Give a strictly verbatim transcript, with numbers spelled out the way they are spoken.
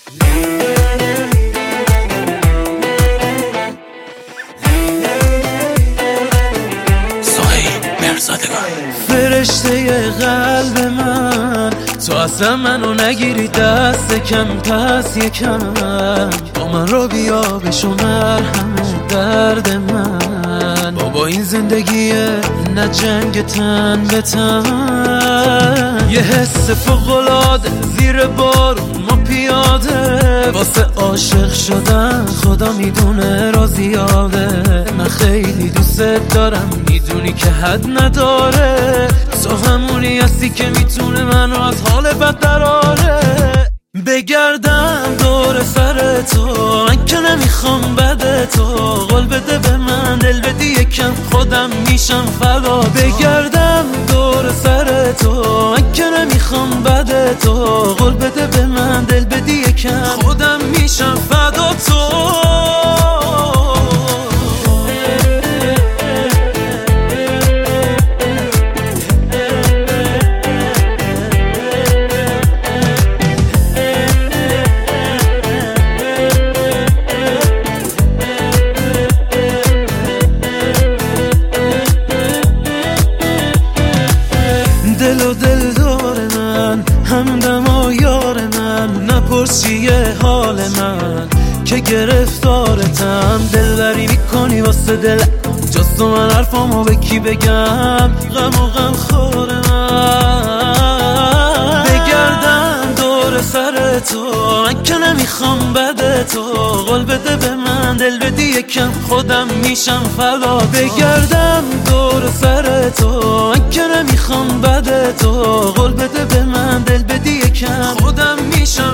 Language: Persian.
فرشته قلب من، تو اصلا منو نگیری دست کم، پس یکم با من رو بیا بشمر همه درد من. بابا این زندگیه نه جنگ تن به تن، یه حس فوق‌العاده زیر بارون ما پیاده، واسه عاشق شدن خدا میدونه را زیاده. من خیلی دوست دارم میدونی که حد نداره، تو همونی هستی که میتونه من رو از حال بد دراره. بگردم دور سر تو من که نمیخوام بده تو، قول بده به من دل بدی یکم خودم میشم فدا. بگردم دور سر تو من که نمیخوام بده تو، قول بده به من دل بدی یکم خودم میشم فدا تو. دل و دل دار من، همدم و یار من، نپرس چیه حال من که گرفتارتم. دلبری میکنی واسه دل جز تو من حرفامو به کی بگم، غم و غم خور من. بگردم دور سر تو من که نمیخوام بده تو، قول بده به من دل بدی یکم خودم میشم فدا. بگردم دور سر تو من که نمیخوام بده تو، قول بده به من دل بدی یکم خودم میشم